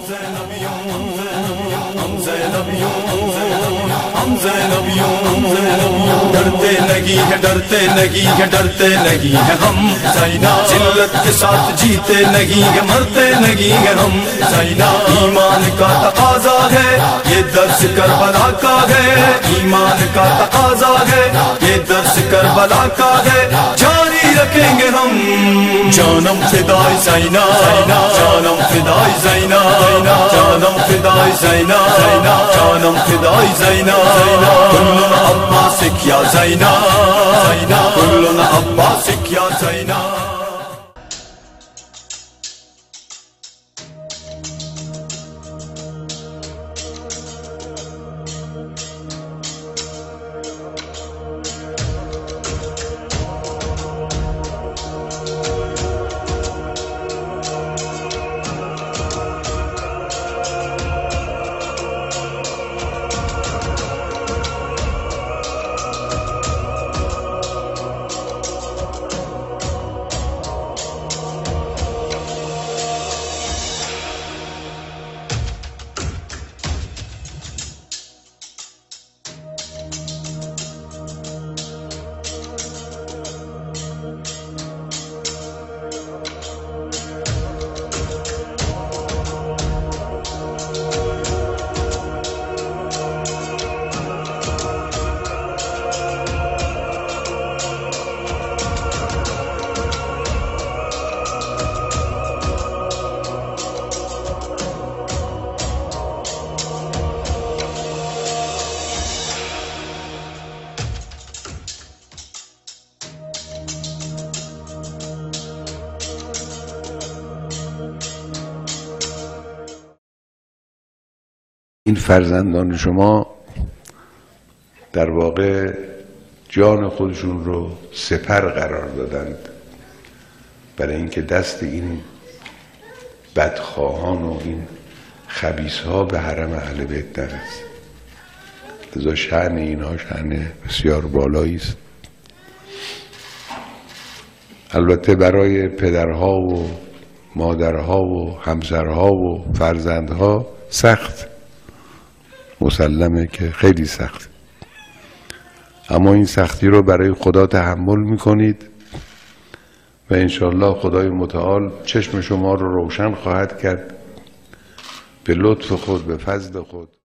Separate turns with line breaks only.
डरते नहीं है हम ज़ैना, जिल्लत के साथ जीते नहीं है, मरते नहीं है हम ज़ैना। ईमान का तकाज़ा है ये दर्स करबला का है, ईमान का तकाज़ा है ये दर्स करबला का है, जारी रखेंगे हम जानम फिदाई ज़ैना, जानम फिदाई ज़ैना, जानम फिदाई ज़ैना, जानम फिदाई ज़ैना। कुल्लुना अब्बासिक या ज़ैना, कुल्लुना अब्बासिक या ज़ैना।
این فرزندان شما در واقع جان خودشون رو سپر قرار دادند برای اینکه دست این بدخواهان و این خبیث‌ها به حرم اهل بیت نرسه. لذا شأن اینها شأن بسیار بالایی است. البته برای پدرها و مادرها و همسرها و فرزندها سخت، مسلمه که خیلی سخت، اما این سختی رو برای خدا تحمل میکنید و انشالله خدای متعال چشم شما رو روشن خواهد کرد به لطف خود، به فضل خود.